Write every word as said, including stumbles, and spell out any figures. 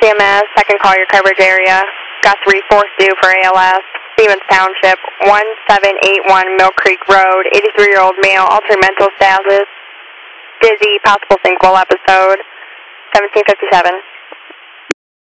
M S, second call your coverage area. Got three four due for A L S. Stevens Township, one seven eight one Mill Creek Road, eighty-three-year-old male, altered mental status, dizzy, possible syncopal episode, seventeen fifty-seven.